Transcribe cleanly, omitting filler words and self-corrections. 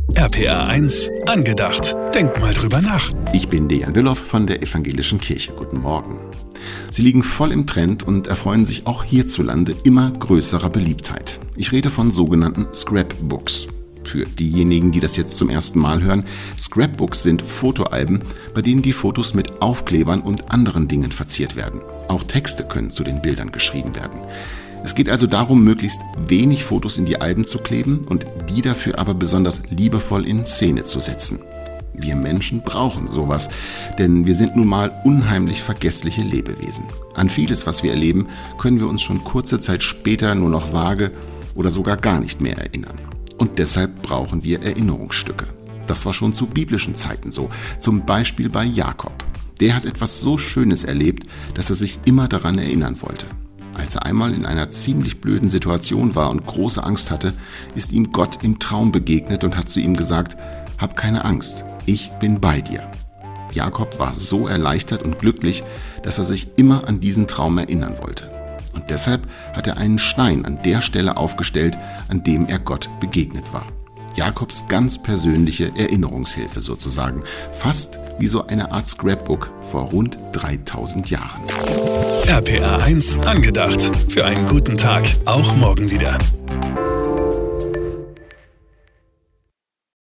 RPR 1 angedacht. Denk mal drüber nach. Ich bin Dejan Willoff von der Evangelischen Kirche. Guten Morgen. Sie liegen voll im Trend und erfreuen sich auch hierzulande immer größerer Beliebtheit. Ich rede von sogenannten Scrapbooks. Für diejenigen, die das jetzt zum ersten Mal hören, Scrapbooks sind Fotoalben, bei denen die Fotos mit Aufklebern und anderen Dingen verziert werden. Auch Texte können zu den Bildern geschrieben werden. Es geht also darum, möglichst wenig Fotos in die Alben zu kleben und die dafür aber besonders liebevoll in Szene zu setzen. Wir Menschen brauchen sowas, denn wir sind nun mal unheimlich vergessliche Lebewesen. An vieles, was wir erleben, können wir uns schon kurze Zeit später nur noch vage oder sogar gar nicht mehr erinnern. Und deshalb brauchen wir Erinnerungsstücke. Das war schon zu biblischen Zeiten so, zum Beispiel bei Jakob. Der hat etwas so Schönes erlebt, dass er sich immer daran erinnern wollte. Als er einmal in einer ziemlich blöden Situation war und große Angst hatte, ist ihm Gott im Traum begegnet und hat zu ihm gesagt: Hab keine Angst, ich bin bei dir. Jakob war so erleichtert und glücklich, dass er sich immer an diesen Traum erinnern wollte. Und deshalb hat er einen Stein an der Stelle aufgestellt, an dem er Gott begegnet war. Jakobs ganz persönliche Erinnerungshilfe sozusagen, fast wie so eine Art Scrapbook vor rund 3000 Jahren. RPR 1 angedacht. Für einen guten Tag, auch morgen wieder.